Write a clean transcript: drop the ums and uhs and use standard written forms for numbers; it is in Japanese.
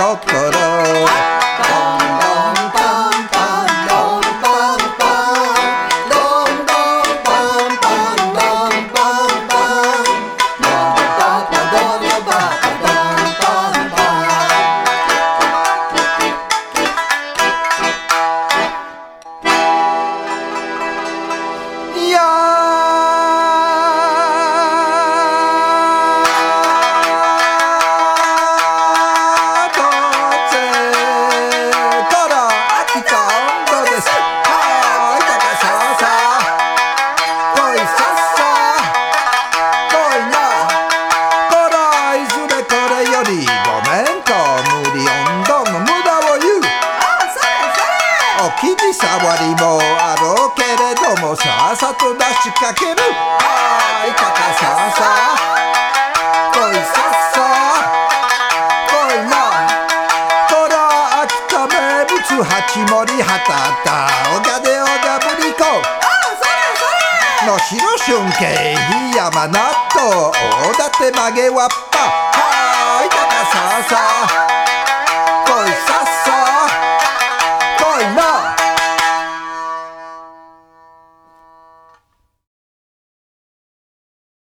触りもあろうけれどもさっさと出しかける。はいたかささ来いさっさ来いな。こら秋田名物八盛りはたったおがでおがぶりこのしろ春景檜山納豆大館曲げわっぱ。はいたかささ来いさっさ